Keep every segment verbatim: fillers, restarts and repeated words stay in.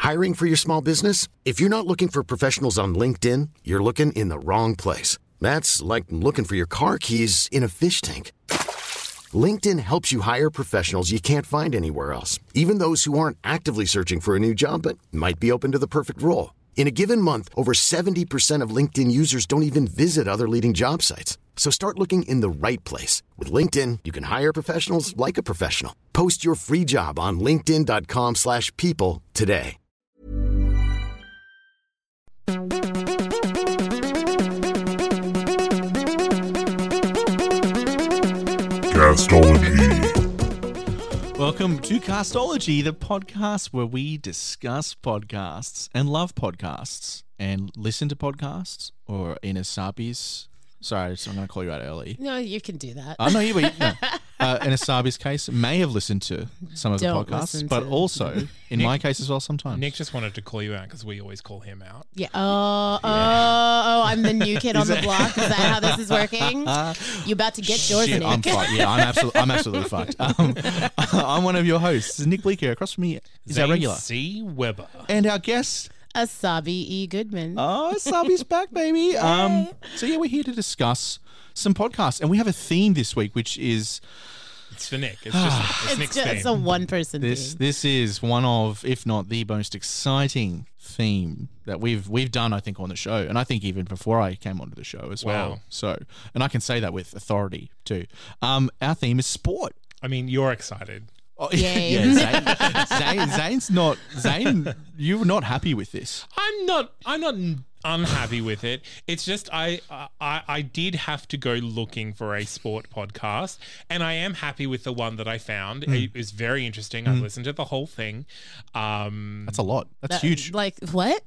Hiring for your small business? If you're not looking for professionals on LinkedIn, you're looking in the wrong place. That's like looking for your car keys in a fish tank. LinkedIn helps you hire professionals you can't find anywhere else, even those who aren't actively searching for a new job but might be open to the perfect role. In a given month, over seventy percent of LinkedIn users don't even visit other leading job sites. So start looking in the right place. With LinkedIn, you can hire professionals like a professional. Post your free job on linkedin.com slash people today. Castology. Welcome to Castology, the podcast where we discuss podcasts and love podcasts and listen to podcasts, or in Asabi's. Sorry, so I'm going to call you out early. No, you can do that. I know you, but no. Uh, in Asabi's case, may have listened to some of Don't the podcasts, listen but to- also in my case as well sometimes. Nick just wanted to call you out because we always call him out. Yeah. Oh, oh, oh, I'm the new kid on the block. Is that how this is working? You about to get yours, Shit, Nick? I'm fucked. Yeah, I'm absolutely, I'm absolutely fucked. Um, I'm one of your hosts, Nick Bleeker. Across from me is our Zane regular C. Weber. and our guest. Asabi E. Goodman. Oh, Sabi's back, baby. Um, so yeah, we're here to discuss some podcasts, and we have a theme this week, which is It's for Nick. It's just it's, it's Nick's just theme. a one-person this. thing. This is one of, if not the most exciting theme that we've we've done, I think, on the show, and I think even before I came onto the show as well. Wow. So, and I can say that with authority too. Um, our theme is sport. I mean, you're excited. Oh, Yay. yeah, Zane, Zane, Zane's not Zane. You're not happy with this. I'm not. I'm not unhappy with it. It's just I, I I did have to go looking for a sport podcast, and I am happy with the one that I found. Mm. It was very interesting. I listened to the whole thing. Um, That's a lot. That's That- huge. Like, what?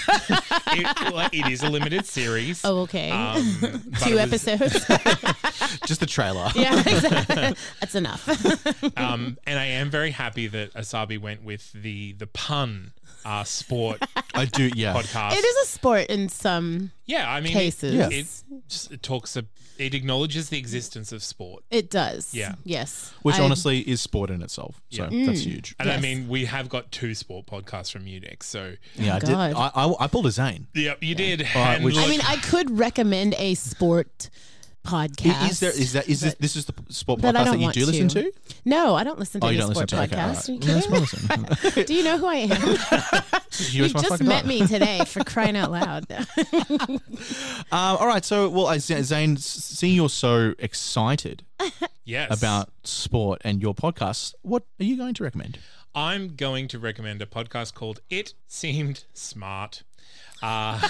it, like, it is a limited series. Oh, okay. Um, but Two it was- episodes. Just the trailer. Yeah, exactly. That's enough. Um, and I am very happy that Asabi went with the the pun uh, sport I do. Yeah. podcast. It is a sport in some yeah, I mean, cases. It, it, just- it talks. A, it acknowledges the existence of sport, It does. Yeah. Yes. Which I- honestly is sport in itself. So Yeah. that's huge. and I Yes. mean, we have got two sport podcasts from you, Nick. So Yeah, I did. God. I, I, I pulled a Zane. yep, you did. right, And which- I look- mean, I could recommend a sport podcast. Is there? Is that? Is this? This is the sport But I podcast don't that you want do listen to. to? No, I don't listen to Oh, any you don't sport listen to? Okay, all podcasts. right. Are you Yeah, that's kidding? fine, listen. Do you know who I am? You You just met me today for crying out loud. Um, all right. So, well, I- Zane, seeing you're so excited yes, about sport and your podcast, what are you going to recommend? I'm going to recommend a podcast called It Seemed Smart. Uh,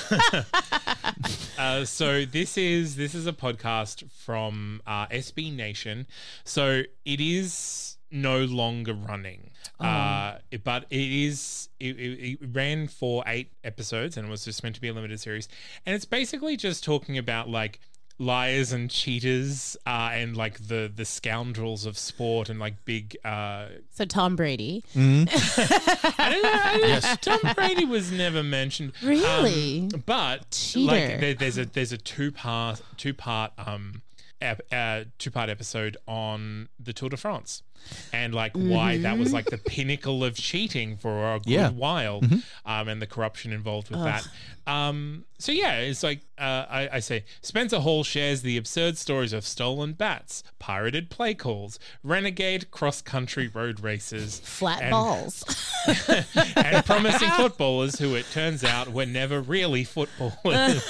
uh, so this is this is a podcast from uh, S B Nation. So it is no longer running, uh, it- but it is. It, it, it ran for eight episodes and was just meant to be a limited series. And it's basically just talking about like liars and cheaters uh, and like the the scoundrels of sport and like big. Uh, So Tom Brady. I don't know. I don't- Yes. Tom Brady was never mentioned. Really? Um, but Cheater. like there, there's a there's a two part two part um ep, uh, two part episode on the Tour de France. And like why that was like the pinnacle of cheating for a good Yeah. while, um, and the corruption involved with that. Um, so yeah, it's like uh, I, I say Spencer Hall shares the absurd stories of stolen bats, pirated play calls, renegade cross-country road races, Flat and- balls. and promising footballers who it turns out were never really footballers.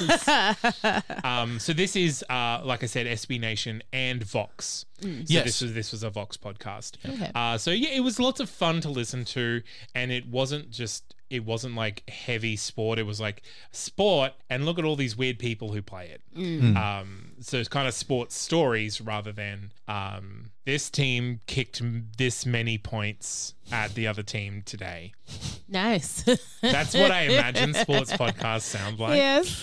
um, so this is, uh, like I said, S B Nation and Vox. So Yes. this was this was a Vox podcast. Okay. Uh, so yeah, it was lots of fun to listen to, and it wasn't just it wasn't like heavy sport. It was like sport, and look at all these weird people who play it. Um, so it's kind of sports stories rather than um, this team kicked m- this many points at the other team today. Nice. That's what I imagine sports podcasts sound like. Yes.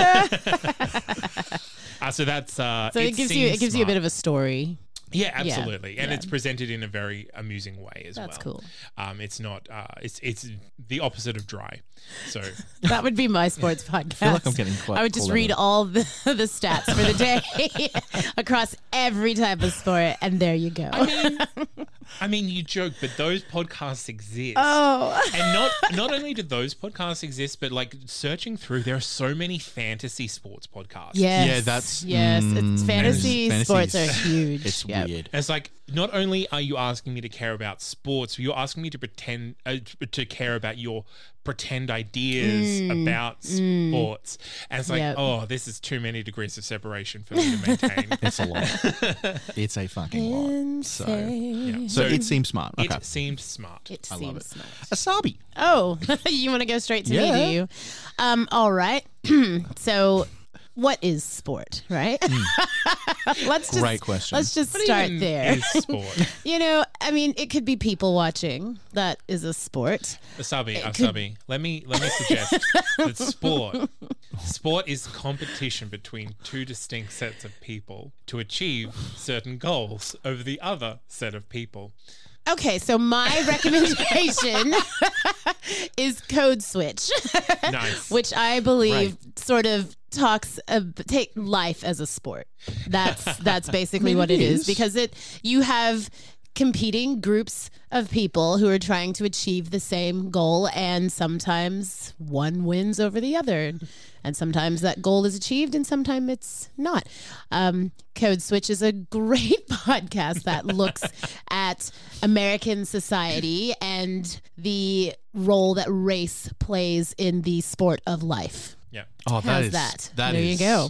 Uh, so that's uh, So it, gives you it gives you a bit of a story. Yeah, absolutely, and yeah. it's presented in a very amusing way as That's well. cool. Um, it's not. Uh, it's it's the opposite of dry. So That would be my sports podcast. feel like I'm getting quite I would just called read out. all the, the stats for the day across every type of sport, and there you go. I mean, I mean, you joke, but those podcasts exist. Oh. And not not only do those podcasts exist, but like searching through, there are so many fantasy sports podcasts. Yes. Yeah, that's- yes. mm, it's fantasy fantasy sports is- are huge. It's Yep. weird. And it's like, not only are you asking me to care about sports, you're asking me to pretend uh, to care about your pretend ideas about sports. And it's like, Yep. oh, this is too many degrees of separation for me to maintain. It's a lot. It's a fucking lot. So, Insane. so So it seems smart. Okay. It seemed smart. It I seems love it. smart. Asabi. Oh, you want to go straight to Yeah. me, do you? Um, all right. So, what is sport, right? let's just, Great question. Let's just What start even there. is sport? You know, I mean, it could be people watching. That is a sport. Asabi, could- Asabi, let me let me suggest that sport sport is competition between two distinct sets of people to achieve certain goals over the other set of people. Okay, so my recommendation is Code Switch, Nice. which I believe sort of talks uh, take life as a sport. That's that's basically mean, what it it is. is. because it you have competing groups of people who are trying to achieve the same goal, and sometimes one wins over the other, and sometimes that goal is achieved and sometimes it's not. Um, Code Switch is a great podcast that looks at American society and the role that race plays in the sport of life. Yeah. Oh, that How's is that? that there you is- go.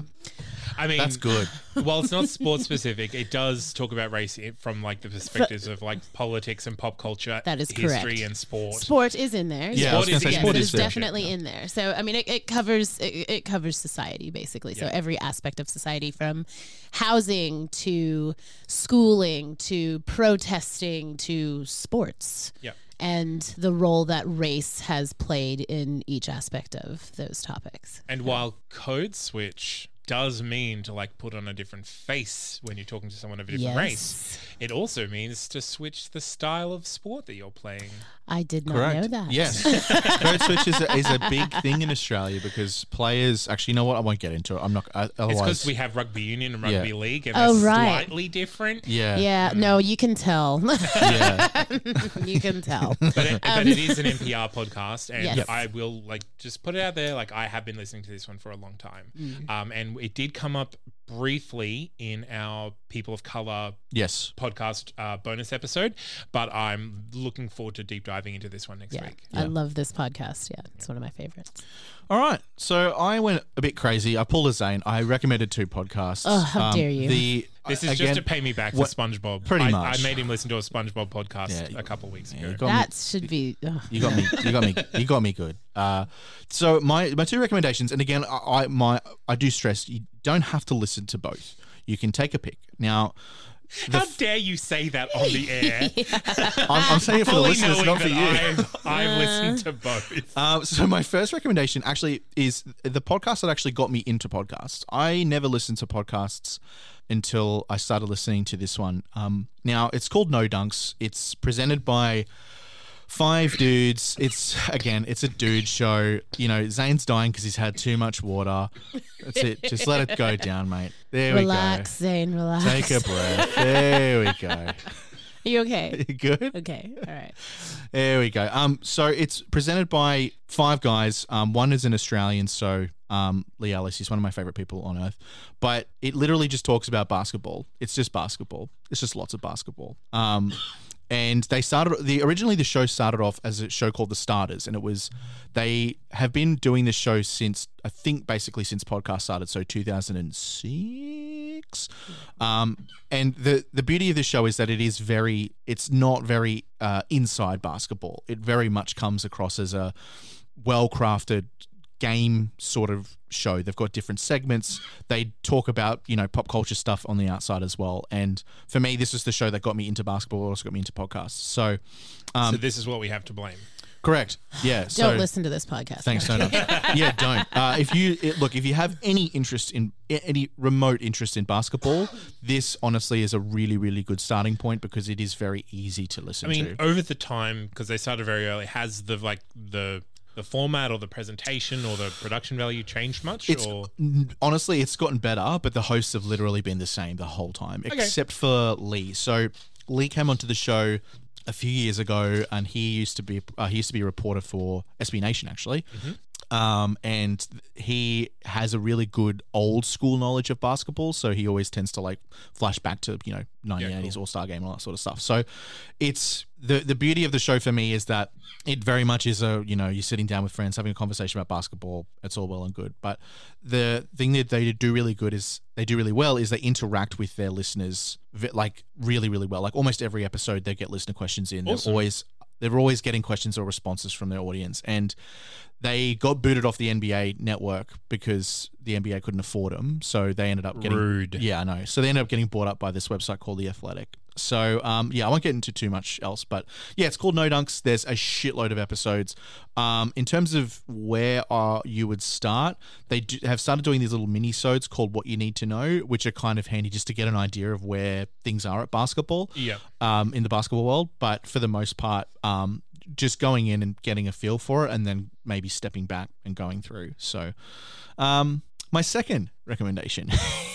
I mean, That's good. While it's not sports specific, it does talk about race i- from like the perspectives of like politics and pop culture, That is history correct. and sport. Sport is in there. Yeah, I yes. was gonna say Yes, sport it is is there. definitely in there. So I mean, it, it covers it, it covers society basically. So Yeah. every aspect of society, from housing to schooling to protesting to sports. Yeah. And the role that race has played in each aspect of those topics. And while code switch does mean to like put on a different face when you're talking to someone of a different Yes. race, it also means to switch the style of sport that you're playing. I did not Correct. know that. Yes. Code Switch is a, is a big thing in Australia because players actually, you know what? I won't get into it. I'm not. Uh, It's otherwise, because we have rugby union and rugby Yeah. league, and Oh, they're right. slightly different. yeah, Yeah, no, you can tell. yeah. you can tell. But it, but it is an N P R podcast, and Yes. Yep. I will like just put it out there. Like I have been listening to this one for a long time, Mm. um, and it did come up briefly in our People of Color Yes. podcast uh, bonus episode. But I'm looking forward to deep diving into this one next Yeah, week. I love this podcast. Yeah, it's one of my favorites. All right. So I went a bit crazy. I pulled a Zane. I recommended two podcasts. Oh, how dare you. The This is again, just to pay me back what- for SpongeBob. pretty I, much. I made him listen to a SpongeBob podcast Yeah, a couple weeks yeah, ago. you got me- That should be. ugh. You got me. You got me. You got me good. Uh, so my my two recommendations, and again, I, I my I do stress you don't have to listen to both. You can take a pick. Now, the How f- dare you say that on the air? I'm, I'm saying it for the Fully listeners, knowing not for that you. I've, I've listened to both. Uh, so my first recommendation actually is the podcast that actually got me into podcasts. I never listened to podcasts until I started listening to this one. Um, now it's called No Dunks. It's presented by five dudes. It's again, it's a dude show. You know, Zane's dying because he's had too much water. That's it. Just let it go down, mate. There Relax, Zane. we go. Relax. Take a breath. There we go. Are you okay? You good? Okay. All right. There we go. Um, so it's presented by five guys. Um, one is an Australian, so um, Lee Ellis. He's one of my favorite people on earth. But it literally just talks about basketball. It's just basketball. It's just lots of basketball. Um, and they started the originally the show started off as a show called The Starters, and it was they have been doing this show since I think basically since podcast started, so two thousand six. Um, and the the beauty of the show is that it is very it's not very uh, inside basketball. It very much comes across as a well crafted game sort of show. They've got different segments. They talk about, you know, pop culture stuff on the outside as well. And for me, this is the show that got me into basketball, also got me into podcasts. So, um, So this is what we have to blame. correct. Yeah. Don't so, listen to this podcast. Thanks, no, no. Yeah, don't. Uh, if you it, look, if you have any interest in any remote interest in basketball, this honestly is a really, really good starting point because it is very easy to listen I mean, to. over the time, because they started very early, has the like the the format or the presentation or the production value changed much? It's or n- honestly, it's gotten better, but the hosts have literally been the same the whole time, except for Lee. So Lee came onto the show a few years ago, and he used to be uh, he used to be a reporter for S B Nation actually. Mm-hmm. Um, and he has a really good old school knowledge of basketball, so he always tends to like flash back to, you know, nineteen eighties yeah, cool. All-Star Game and all that sort of stuff. So it's the the beauty of the show for me is that it very much is a, you know, you're sitting down with friends having a conversation about basketball. It's all well and good, but the thing that they do really good is they do really well is they interact with their listeners like really really well. Like almost every episode they get listener questions in. Awesome. They're always They're always getting questions or responses from their audience. And they got booted off the N B A network because the N B A couldn't afford them. So they ended up getting... Rude. Yeah, I know. So they ended up getting bought up by this website called The Athletic. So, um, yeah, I won't get into too much else. But, yeah, it's called No Dunks. There's a shitload of episodes. Um, in terms of where uh, you would start, they do have started doing these little mini-sodes called What You Need to Know, which are kind of handy just to get an idea of where things are at basketball. Yeah. Um, in the basketball world. But for the most part... Um, just going in and getting a feel for it and then maybe stepping back and going through. So um, my second recommendation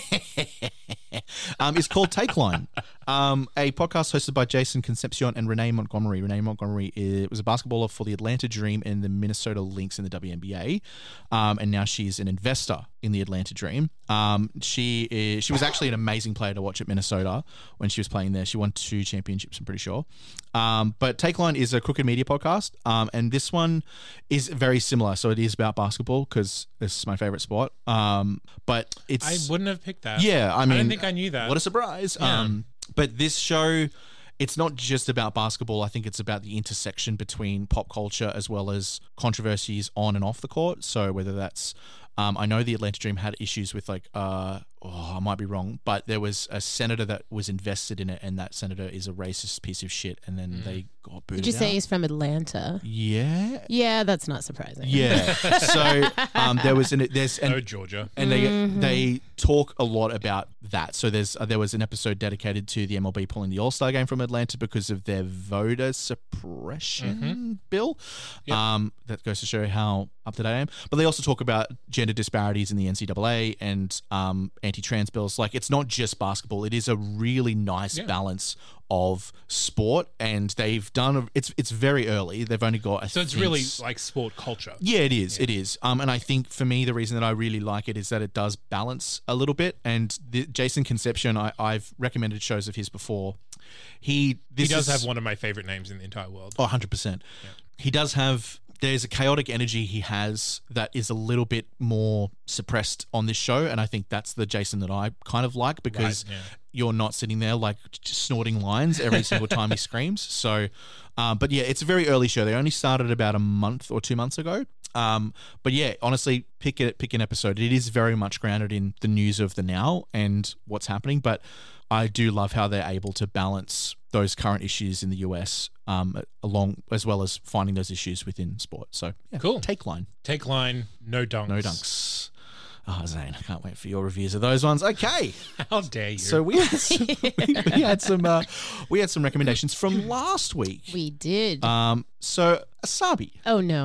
um, is called Take Line, um, a podcast hosted by Jason Concepcion and Renee Montgomery. Renee Montgomery is, was a basketballer for the Atlanta Dream and the Minnesota Lynx in the W N B A, um, and now she's an investor in the Atlanta Dream. Um, she is, she was actually an amazing player to watch at Minnesota when she was playing there. She won two championships, I'm pretty sure. Um, but Take Line is a Crooked Media podcast, um, and this one is very similar. So it is about basketball because this is my favorite sport. Um, but it's I wouldn't have picked that. yeah. I mean, I don't think I knew that. What a surprise! Yeah. Um, but this show, it's not just about basketball. I think it's about the intersection between pop culture as well as controversies on and off the court. So whether that's Um, I know the Atlanta Dream had issues with like, uh, oh, I might be wrong, but there was a senator that was invested in it, and that senator is a racist piece of shit, and then mm. they got booted Did you say out. he's from Atlanta? Yeah. Yeah, that's not surprising. Yeah. So um, there was an there's and, oh Georgia, and they Mm-hmm. they talk a lot about that. So there's uh, there was an episode dedicated to the M L B pulling the All Star Game from Atlanta because of their voter suppression Mm-hmm. bill. Yep. Um, that goes to show how up to date I am. But they also talk about gender disparities in the N C double A and um, anti-trans bills. Like, it's not just basketball. It is a really nice Yeah. balance of sport, and they've done a, it's it's very early. They've only got I so it's think, really like sport culture. yeah, it is. It is. Um, and I think for me, the reason that I really like it is that it does balance a little bit. And the, Jason Concepcion, I, I've recommended shows of his before. He this He does is, have one of my favorite names in the entire world. Oh, one hundred percent. He does have, there's a chaotic energy he has that is a little bit more suppressed on this show. And I think that's the Jason that I kind of like, because Right, yeah. you're not sitting there like just snorting lines every single time he screams. So, um, but yeah, it's a very early show. They only started about a month or two months ago. Um, but yeah, honestly, pick it, pick an episode. It is very much grounded in the news of the now and what's happening. But I do love how they're able to balance those current issues in the U S um, along as well as finding those issues within sport. So yeah, Cool. Take Line, Take line, no dunks. no dunks. Oh, Zane, I can't wait for your reviews of those ones. Okay. How dare you? So we had some, we had some uh, we had some recommendations from last week. We did. Um, so Asabi, oh, no.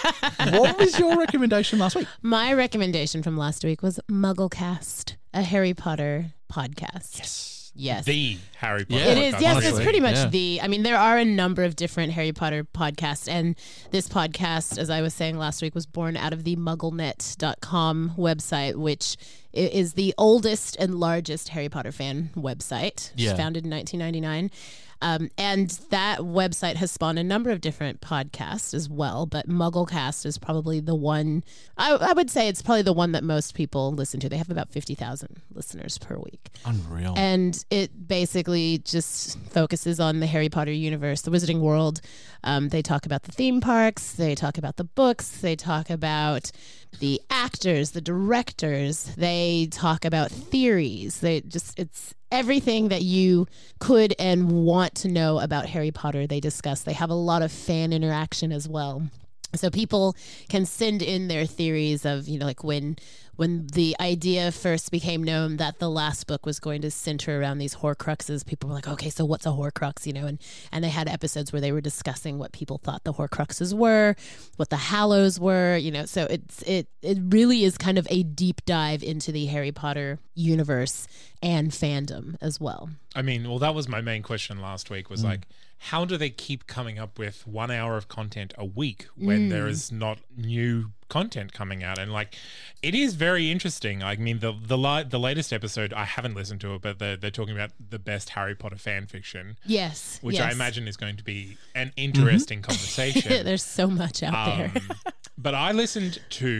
what was your recommendation last week? My recommendation from last week was Mugglecast, a Harry Potter podcast. Yes. Yes. the Harry Potter. Yeah. It is, podcast. yes, honestly, it's pretty much yeah. the, I mean, there are a number of different Harry Potter podcasts, and this podcast, as I was saying last week, was born out of the mugglenet dot com website, which i- is the oldest and largest Harry Potter fan website. Yeah. Founded in nineteen ninety-nine. Um, and that website has spawned a number of different podcasts as well, but Mugglecast is probably the one, I, I would say it's probably the one that most people listen to. They have about fifty thousand listeners per week. Unreal. And it basically just focuses on the Harry Potter universe, the Wizarding World. Um, they talk about the theme parks. They talk about the books. They talk about the actors, the directors. They talk about theories. They just, it's everything that you could and want to know about Harry Potter. They discuss. They have a lot of fan interaction as well. So people can send in their theories of, you know, like when when the idea first became known that the last book was going to center around these Horcruxes, people were like, okay, so what's a Horcrux, you know? And and they had episodes where they were discussing what people thought the Horcruxes were, what the Hallows were, you know. So it's it it really is kind of a deep dive into the Harry Potter universe and fandom as well. I mean, well, that was my main question last week was Mm. like, how do they keep coming up with one hour of content a week when Mm. there is not new content coming out? And like, it is very interesting. I mean, the the li- the latest episode, I haven't listened to it, but they're, they're talking about the best Harry Potter fan fiction, Yes. which yes. I imagine is going to be an interesting conversation. There's so much out there. Um, but I listened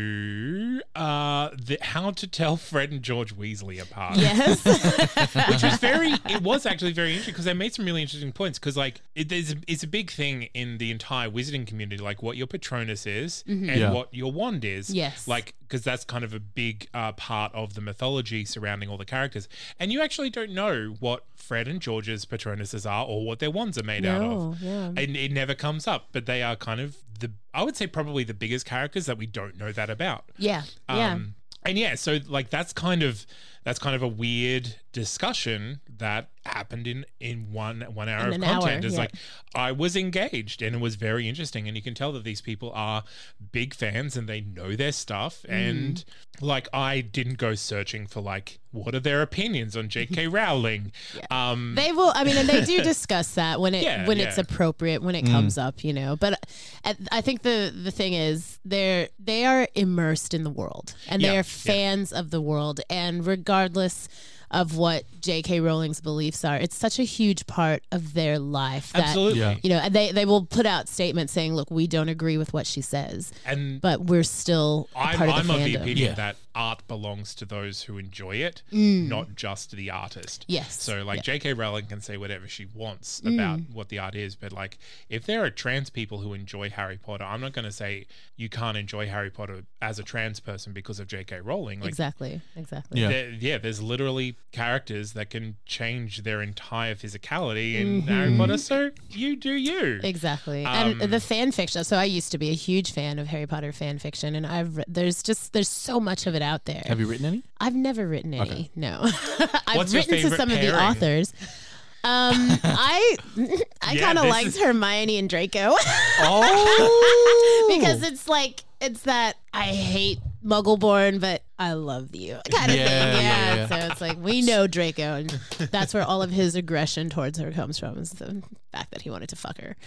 to uh, the How to Tell Fred and George Weasley Apart. Yes. Which was very, it was actually very interesting because they made some really interesting points. Because, like, it, there's a, it's a big thing in the entire wizarding community, like what your Patronus is and Yeah. what your wand is. Yes. Like, because that's kind of a big uh, part of the mythology surrounding all the characters. And you actually don't know what Fred and George's Patronuses are or what their wands are made out No, of. yeah. And it never comes up, but they are kind of the, I would say, probably the biggest characters that we don't know that about. Yeah. Yeah. Um, and yeah, so like that's kind of that's kind of a weird discussion that happened in in one one hour In of an content. hour, It's yeah. like I was engaged and it was very interesting, and you can tell that these people are big fans and they know their stuff. Mm. And like I didn't go searching for like what are their opinions on J K Rowling. Um, They will. I mean, and they do discuss that when it Yeah, when it's yeah. appropriate, when it comes up, you know. But uh, I think the the thing is, they're they are immersed in the world, and Yeah, they yeah. are fans of the world, and regardless of what J K. Rowling's beliefs are, it's such a huge part of their life that absolutely. Yeah. you know, and they they will put out statements saying, "Look, we don't agree with what she says, And but we're still a I'm, part of I'm the of the fandom." opinion Yeah. that art belongs to those who enjoy it, not just the artist. Yes. So, like, Yeah. J K. Rowling can say whatever she wants about what the art is, but, like, if there are trans people who enjoy Harry Potter, I'm not going to say you can't enjoy Harry Potter as a trans person because of J K. Rowling. Like, Exactly. Exactly. Yeah. there- yeah, there's literally characters that can change their entire physicality in Harry Potter, so you do you. Exactly. Um, and the fan fiction. So I used to be a huge fan of Harry Potter fan fiction, and I've re- there's just there's so much of it out there. Have you written any? I've never written any. Okay. No, I've What's your written to favorite some of the pairing? authors. Um, I I Yeah, kind of this liked is- Hermione and Draco Oh, because it's like it's that I hate Muggleborn, but I love you kind of Yeah, thing. yeah, Yeah. yeah. So it's like we know Draco, and that's where all of his aggression towards her comes from, is the fact that he wanted to fuck her.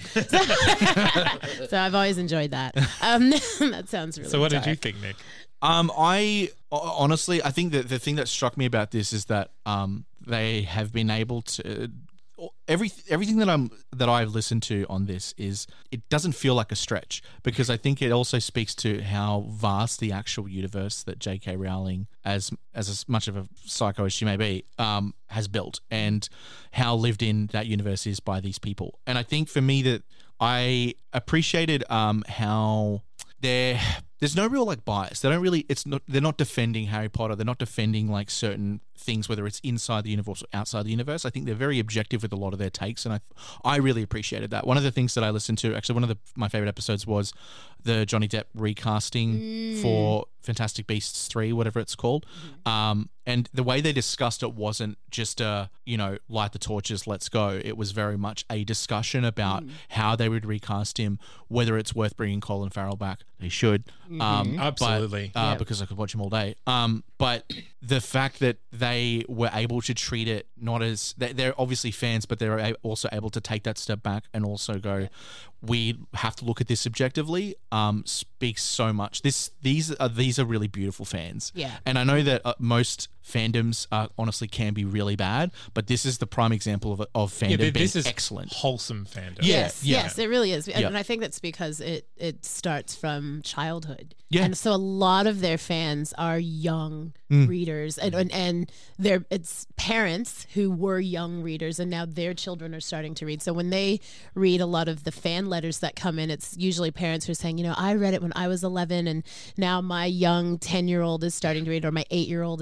So, so I've always enjoyed that. Um, that sounds really. So, what dark. did you think, Nick? Um, I ho- honestly, I think that the thing that struck me about this is that um, they have been able to every everything that I'm that I've listened to on this is it doesn't feel like a stretch, because I think it also speaks to how vast the actual universe that J K. Rowling, as as much of a psycho as she may be, um, has built, and how lived in that universe is by these people. And I think for me that I appreciated um, how there there's no real like bias. They don't really it's not they're not defending Harry Potter. They're not defending like certain things, whether it's inside the universe or outside the universe. I think they're very objective with a lot of their takes, and I I really appreciated that. One of the things that I listened to, actually one of the, my favorite episodes was the Johnny Depp recasting for Fantastic Beasts three, whatever it's called. Um, and the way they discussed it wasn't just a, you know, light the torches, let's go. It was very much a discussion about how they would recast him, whether it's worth bringing Colin Farrell back. They should. Um, but, Absolutely. uh, Yeah. because I could watch him all day. Um, but the fact that they were able to treat it not as they, they're obviously fans, but they're a- also able to take that step back and also go, we have to look at this objectively. Um, speaks so much. This these are these are really beautiful fans. Yeah. And I know that uh, most fandoms uh, honestly can be really bad, but this is the prime example of of fandom Yeah, being th- this is excellent. wholesome fandom. Yeah, Yes, yeah. yes, it really is, and, Yeah. and I think that's because it it starts from childhood. Yeah. And so a lot of their fans are young Mm. readers, and, and and they're it's parents who were young readers, and now their children are starting to read. So when they read a lot of the fan letters that come in, it's usually parents who are saying, you know, I read it when I was eleven, and now my young ten year old is starting to read, or my eight year old is starting to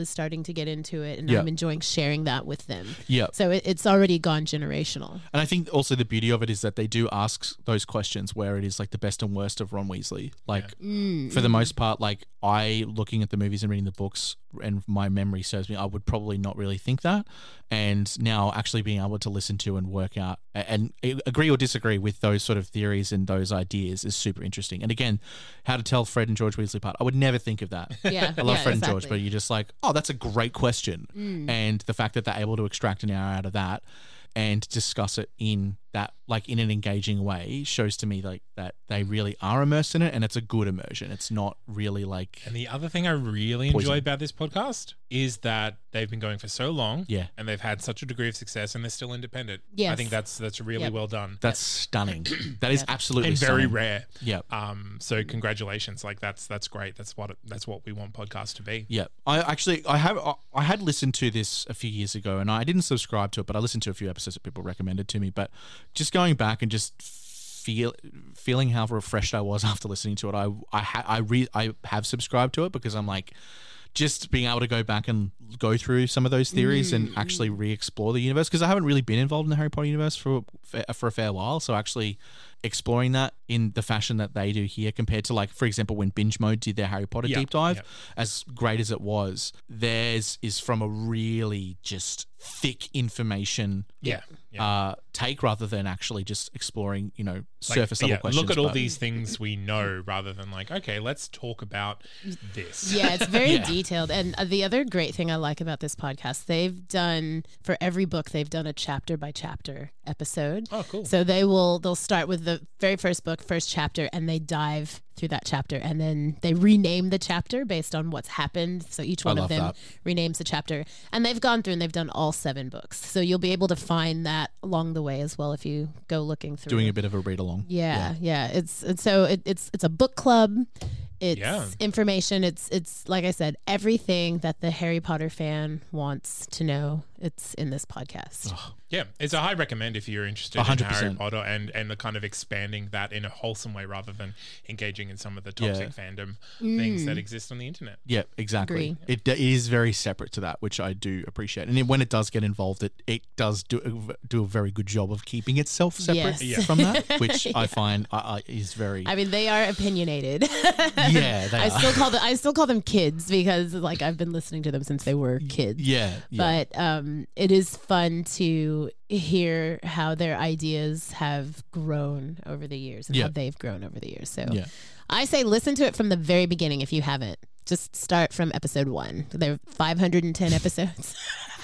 to get into it, and Yeah. I'm enjoying sharing that with them. Yeah. So it, it's already gone generational. And I think also the beauty of it is that they do ask those questions where it is like the best and worst of Ron Weasley. Like Mm. for the most part, like I looking at the movies and reading the books, and my memory serves me, I would probably not really think that. And now actually being able to listen to and work out and agree or disagree with those sort of theories and those ideas is super interesting. And again, how to tell Fred and George Weasley apart. I would never think of that. Yeah, I love yeah, Fred and exactly. George, but you're just like, oh, that's a great question. Mm. And the fact that they're able to extract an hour out of that and discuss it in that, like in an engaging way, shows to me like that they really are immersed in it, and it's a good immersion. It's not really like And the other thing I really Poison. enjoy about this podcast is that they've been going for so long, Yeah. and they've had such a degree of success, and they're still independent. I Yes. think that's that's really Yep. well done that's stunning. That is absolutely and very stunning. rare. Yeah. Um. So congratulations, like that's that's great. That's what it, that's what we want podcasts to be. Yeah, I actually I have I had listened to this a few years ago, and I didn't subscribe to it, but I listened to a few episodes that people recommended to me. But just going back and just feel feeling how refreshed I was after listening to it, I I ha, I re, I have subscribed to it because I'm like, just being able to go back and go through some of those theories and actually re-explore the universe, because I haven't really been involved in the Harry Potter universe for for a fair while. So actually exploring that in the fashion that they do here, compared to, like, for example, when Binge Mode did their Harry Potter Yeah, deep dive, yeah. as great as it was, theirs is from a really just thick information Yeah. yeah. uh, take, rather than actually just exploring, you know, Like, surface level yeah, questions. Look at all but- these things we know, rather than like, okay, let's talk about this. Yeah, it's very Yeah. detailed. And uh, the other great thing I like about this podcast, they've done, for every book, they've done a chapter by chapter episode. Oh, cool. So they will, they'll start with the very first book, first chapter, and they dive through that chapter, and then they rename the chapter based on what's happened. So each one I of love them that. renames the chapter, and they've gone through and they've done all seven books. So you'll be able to find that along the way as well if you go looking through. doing a bit of a read along. Yeah, yeah. It's, it's so it, it's it's a book club. It's Yeah. information. It's it's like I said, everything that the Harry Potter fan wants to know. It's in this podcast. Yeah, it's a high recommend if you're interested one hundred in Harry percent. Potter and and the kind of expanding that in a wholesome way, rather than engaging in some of the toxic fandom things that exist on the internet. Yeah, exactly. Agree. It, it is very separate to that, which I do appreciate. And it, when it does get involved, it, it does do a, do a very good job of keeping itself separate Yes. Yeah. from that, which I find uh, uh, is very. I mean, they are opinionated. yeah, they I are. still call them I still call them kids because like I've been listening to them since they were kids. yeah, yeah. But um, it is fun to hear how their ideas have grown over the years and Yeah. how they've grown over the years. So Yeah. I say listen to it from the very beginning if you haven't. Just start from episode one. There are five hundred ten episodes.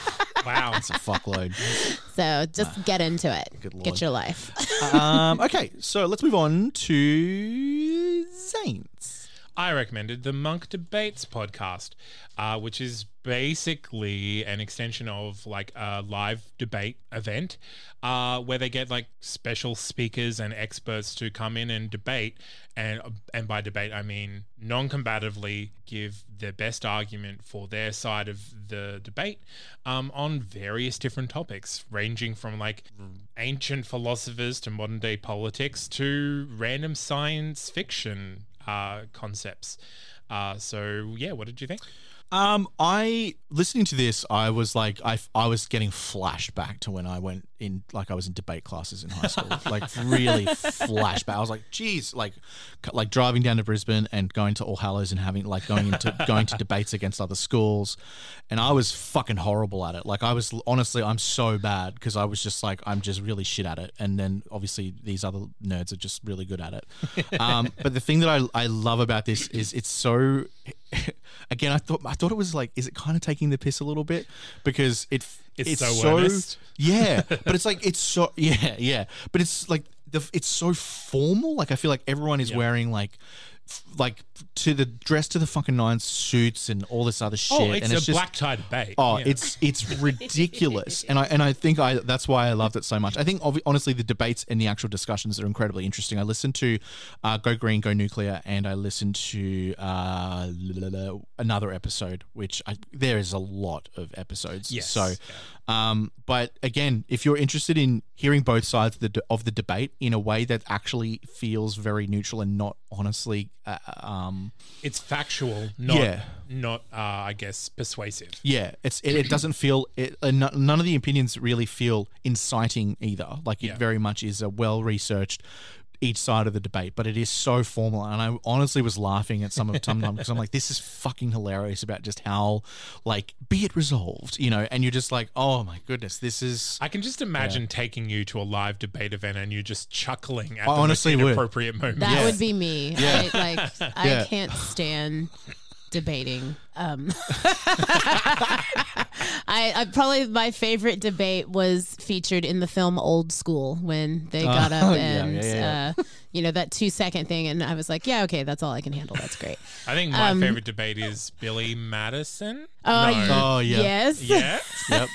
Wow. It's a fuckload. So just get into it. Good Lord. Get your life. um, okay, so let's move on to Saints. I recommended the Monk Debates podcast, uh, which is basically an extension of like a live debate event uh, where they get like special speakers and experts to come in and debate. And, and by debate, I mean non-combatively give the best argument for their side of the debate um, on various different topics, ranging from like ancient philosophers to modern day politics to random science fiction uh, concepts. Uh, so yeah, what did you think? Um, I listening to this, I was like, I, I was getting flashed back to when I went in, like I was in debate classes in high school, like really flashback. I was like, geez, like, like driving down to Brisbane and going to All Hallows and having like going into going to debates against other schools, and I was fucking horrible at it. Like I was honestly, I'm so bad because I was just like, I'm just really shit at it, and then obviously these other nerds are just really good at it. Um, but the thing that I I love about this is it's so. Again, I thought I thought it was like, is it kind of taking the piss a little bit because it It's it's, so so, earnest. yeah, but it's like it's so yeah yeah, but it's like the it's so formal. Like I feel like everyone is Yeah. wearing like f- like to the dress to the fucking nines suits and all this other shit. Oh, it's and a it's just, black tie debate. Oh, Yeah. it's it's ridiculous, and I and I think I that's why I loved it so much. I think obvi- honestly the debates and the actual discussions are incredibly interesting. I listened to uh, Go Green, Go Nuclear, and I listened to uh, another episode, which I, there is a lot of episodes. Yes. So, um, but again, if you're interested in hearing both sides of the de- of the debate in a way that actually feels very neutral and not honestly uh, um, It's factual, not Yeah. not uh, I guess persuasive. yeah, it's it, it doesn't feel it. Uh, no- none of the opinions really feel inciting either. Like it Yeah. very much is a well researched each side of the debate, but it is so formal. And I honestly was laughing at some of sometimes because I'm like, this is fucking hilarious about just how like be it resolved, you know. And you're just like, oh my goodness, this is. I can just imagine taking you to a live debate event and you just chuckling at I the honestly most would. inappropriate moment. That Yeah. would be me. Yeah. I, like I Yeah. can't stand debating. Um, I, I probably my favorite debate was featured in the film Old School when they got Oh, up yeah, and yeah, yeah. Uh, you know that two second thing, and I was like, yeah, okay, that's all I can handle. That's great. I think my Um, favorite debate is Billy Madison. Uh, no. Oh yeah. Yes. Yeah. Yep.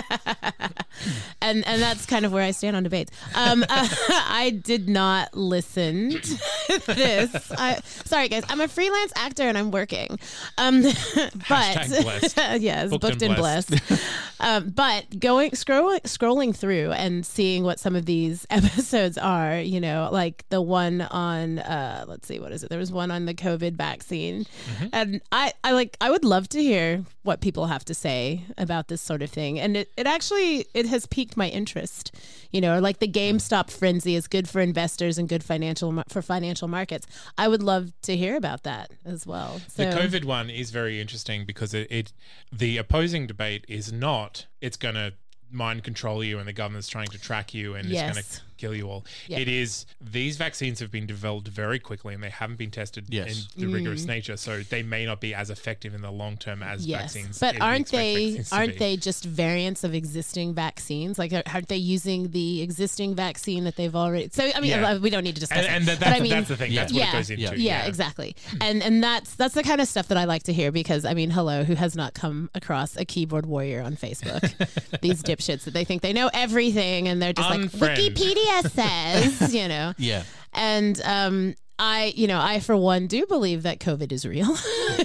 and and that's kind of where I stand on debates. Um, uh, I did not listen to this. I, sorry, guys. I'm a freelance actor and I'm working. Um, but Hashtag blessed. yes, Booked booked, and and blessed. um, but going scrolling scrolling through and seeing what some of these episodes are, you know, like the one on uh, let's see, what is it? There was one on the COVID vaccine, Mm-hmm. and I I like I would love to hear what people have to say about this sort of thing, and it, it actually it has piqued my interest. You know, like the GameStop frenzy is good for investors and good financial mar- for financial markets. I would love to hear about that as well. So, The COVID one is very interesting because it, it the opposing debate is not it's going to mind control you and the government's trying to track you and Yes. it's going to kill you all. Yeah. It is these vaccines have been developed very quickly and they haven't been tested Yes. in the rigorous nature, so they may not be as effective in the long term as yes, vaccines. but we aren't expect they vaccines to aren't be. they just variants of existing vaccines? Like, aren't they using the existing vaccine that they've already? So I mean, Yeah. uh, we don't need to discuss And, it. and that, but that's, I mean, that's the thing. That's yeah. what it goes into. Yeah. Yeah, exactly. And and that's that's the kind of stuff that I like to hear because I mean, hello, who has not come across a keyboard warrior on Facebook? These dipshits that they think they know everything and they're just Unfriend. like Wikipedia says, you know. Yeah. And um I, you know, I for one do believe that COVID is real.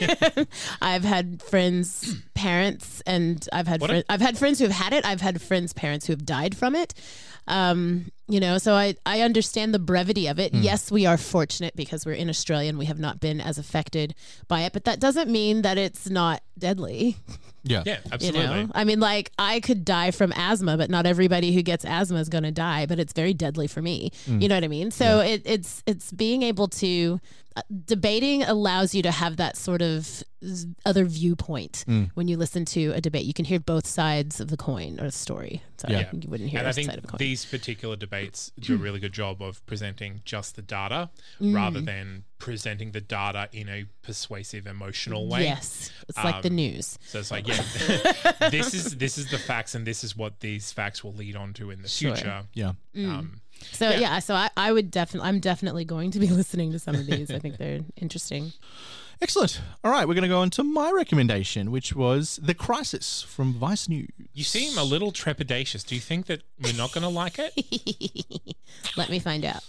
I've had friends, parents, and I've had What a- friends. I've had friends who have had it. I've had friends' parents who have died from it. Um, you know, so I, I understand the brevity of it. Yes, we are fortunate because we're in Australia and we have not been as affected by it, but that doesn't mean that it's not deadly. Yeah. Yeah, You absolutely. know, I mean, like I could die from asthma, but not everybody who gets asthma is going to die. But it's very deadly for me. You know what I mean? So it, it's it's being able to uh, debating allows you to have that sort of z- other viewpoint when you listen to a debate. You can hear both sides of the coin or the story. Sorry, Yeah. you wouldn't hear And a I think side of a coin. these particular debates do a really good job of presenting just the data rather than presenting the data in a persuasive, emotional way. Yes, it's like the Um, news. So it's like, yeah, this is this is the facts, and this is what these facts will lead on to in the Sure. future. Yeah. Um, So yeah, so I, I would definitely, I'm definitely going to be listening to some of these. I think they're interesting. Excellent. All right, we're going to go on to my recommendation, which was The Crisis from Vice News. you seem a little trepidatious. Do you think that we're not going to like it? Let me find out.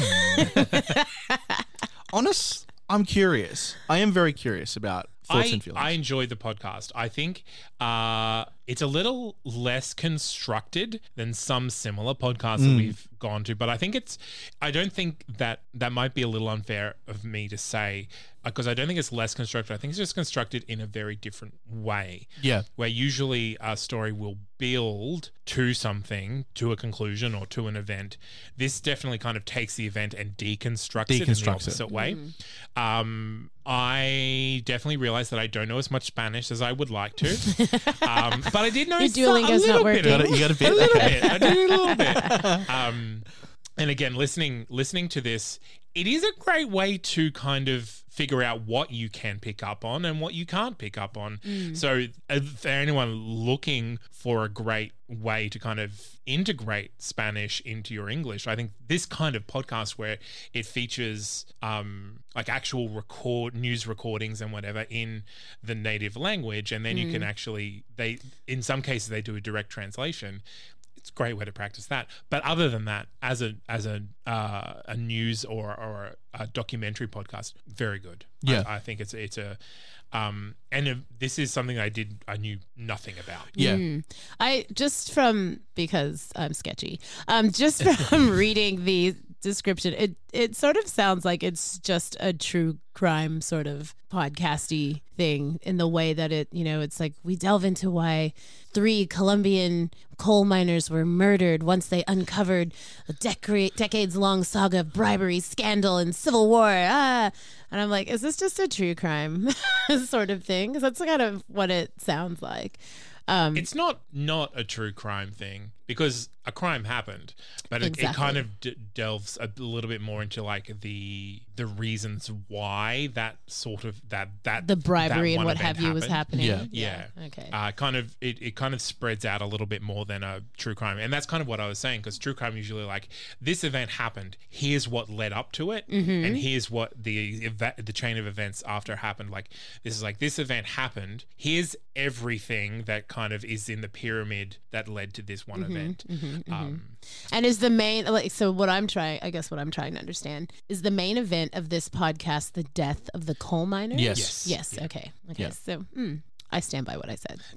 Honest, I'm curious. I am very curious about thoughts I, and feelings. I enjoyed the podcast. I think uh, it's a little less constructed than some similar podcasts that we've gone to, but I think it's, I don't think that that might be a little unfair of me to say, because I don't think it's less constructed. I think it's just constructed in a very different way. Yeah. Where usually a story will build to something, to a conclusion or to an event. This definitely kind of takes the event and deconstructs, it in the Deconstructs it. opposite way. Um, I definitely realized that I don't know as much Spanish as I would like to, um, but I did know Your some- a Duolingo's little not bit. working. of- You got a- you got a bit? a little Okay. bit. I did a little bit. Um, and again, listening listening to this, it is a great way to kind of figure out what you can pick up on and what you can't pick up on. So uh, for anyone looking for a great way to kind of integrate Spanish into your English, I think this kind of podcast where it features um, like actual record news recordings and whatever in the native language, and then you can actually, they in some cases they do a direct translation. It's a great way to practice that. But other than that, as a as a uh, a news or or a documentary podcast, very good. Yeah. I, I think it's it's a um, and if this is something I did I knew nothing about. Yeah. Mm. I just from because I'm sketchy. Um, just from reading the description, it it sort of sounds like it's just a true crime sort of podcasty thing in the way that it, you know, it's like we delve into why three Colombian coal miners were murdered once they uncovered a decade decades long saga of bribery, scandal, and civil war. Ah, and I'm like, is this just a true crime sort of thing? Because that's kind of what it sounds like. Um, it's not not a true crime thing because a crime happened, but it, Exactly. it kind of d- delves a little bit more into like the the reasons why that sort of that that the bribery that and one what event have you was happened. happening. Yeah. Yeah. Okay. Uh, kind of it, it kind of spreads out a little bit more than a true crime, and that's kind of what I was saying because true crime usually like this event happened. Here's what led up to it, Mm-hmm. and here's what the eva- the chain of events after it happened. Like this is like this event happened. Here's everything that kind of is in the pyramid that led to this one event. Um, And is the main, like, so what I'm trying, I guess what I'm trying to understand is the main event of this podcast the death of the coal miners? Yes. Yes. Okay. Okay. Yeah. So mm, I stand by what I said.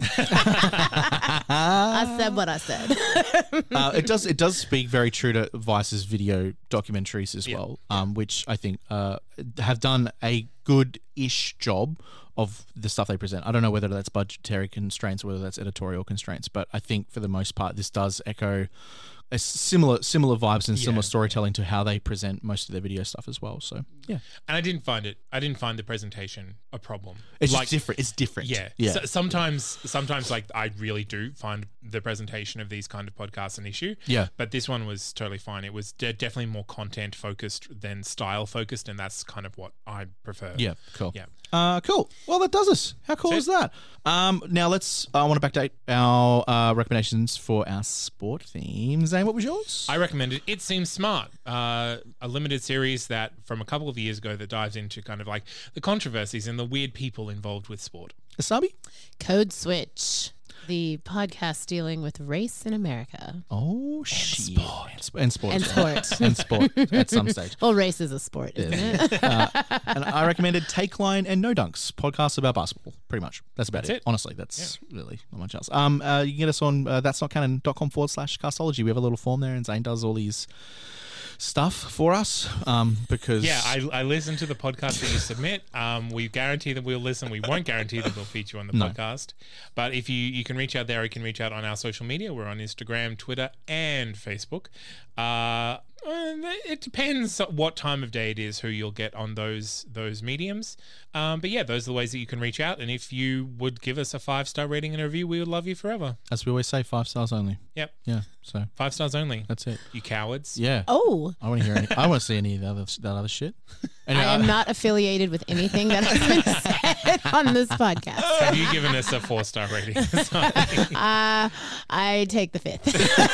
I said what I said. uh, it does it does speak very true to Vice's video documentaries as Yeah. well, um, which I think uh, have done a good-ish job of the stuff they present. I don't know whether that's budgetary constraints or whether that's editorial constraints, but I think for the most part, this does echo a similar similar vibes and similar Yeah. storytelling to how they present most of their video stuff as well. So yeah, and I didn't find it. I didn't find the presentation a problem. it's like, just different. It's different. Yeah. yeah. So, sometimes, sometimes, like I really do find the presentation of these kind of podcasts an issue. Yeah. But this one was totally fine. It was de- definitely more content focused than style focused, and that's kind of what I prefer. Yeah, cool. Yeah. Uh, cool. Well, that does us. How cool That's is that? Um, now let's. I want to backdate our uh, recommendations for our sport theme. Zane, what was yours? I recommend it. It Seems Smart, uh, a limited series that from a couple of years ago that dives into kind of like the controversies and the weird people involved with sport. Asabi? Code Switch, the podcast dealing with race in America. Oh, shit. Sport. And sport. And as well. sport. and sport at some stage. Well, race is a sport, isn't it? uh, and I recommended Take Line and No Dunks, podcasts about basketball. Pretty much. That's about That's it. it. Honestly, that's really not much else. Um, uh, you can get us on uh, that's not canon.com forward slash castology. We have a little form there, and Zane does all these stuff for us um, because Yeah, I, I listen to the podcast that you submit. Um, we guarantee that we'll listen. We won't guarantee that we'll feature you on the No. podcast. But if you, you can reach out there, you can reach out on our social media. We're on Instagram, Twitter, and Facebook. Uh, and it depends what time of day it is, who you'll get on those those mediums. Um, but yeah, those are the ways that you can reach out. And if you would give us a five star rating and a review, we would love you forever. as we always say, five stars only. Yep, Yeah, so five stars only. that's it. You cowards. Yeah. Oh, I want to hear any. I want to see any of the other that other shit. Anyway, I am not affiliated with anything that has been said on this podcast. Have you given us a four star rating? Sorry. Uh, I take the fifth.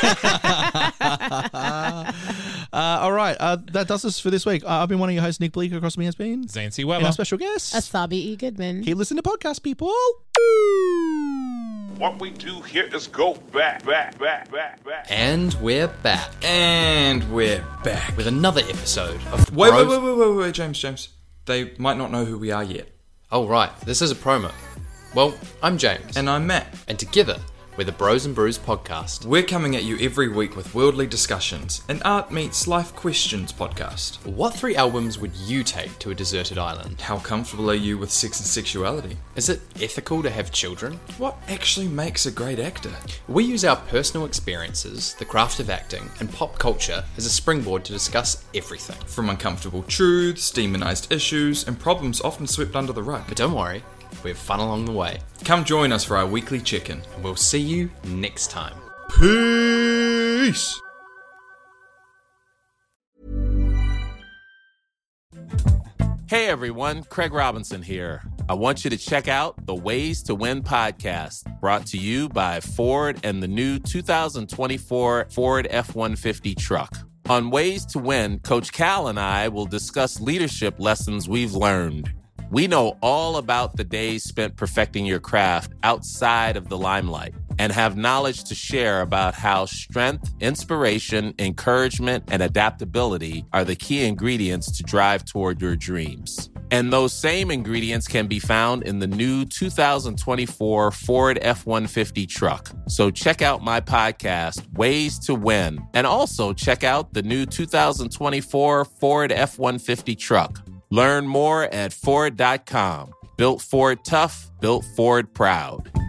uh, all right, uh, that does us for this week. Uh, I've been one of your hosts, Nick Bleek. Across me has been Zane C. and Weber. our special guest. Asabi E. Goodman. Keep listening to podcast, people. What we do here is go back, back, back, back, back. And we're back And we're back. with another episode of Wait, wait, Bros- wait, wait, wait, wait, James, James. They might not know who we are yet. Oh, right. This is a promo. Well, I'm James. And I'm Matt. And together, we're the Bros and Brews podcast. We're coming at you every week with worldly discussions, an art meets life questions podcast. What three albums would you take to a deserted island? How comfortable are you with sex and sexuality? Is it ethical to have children? What actually makes a great actor? We use our personal experiences, the craft of acting, and pop culture as a springboard to discuss everything. From uncomfortable truths, demonized issues, and problems often swept under the rug. But don't worry, we have fun along the way. Come join us for our weekly check-in. And we'll see you next time. Peace! Hey everyone, Craig Robinson here. I want you to check out the Ways to Win podcast, brought to you by Ford and the new two thousand twenty-four Ford F one fifty truck. On Ways to Win, Coach Cal and I will discuss leadership lessons we've learned. We know all about the days spent perfecting your craft outside of the limelight and have knowledge to share about how strength, inspiration, encouragement, and adaptability are the key ingredients to drive toward your dreams. And those same ingredients can be found in the new two thousand twenty-four Ford F one fifty truck. So check out my podcast, Ways to Win, and also check out the new two thousand twenty-four Ford F one fifty truck. Learn more at Ford dot com. Built Ford tough, built Ford proud.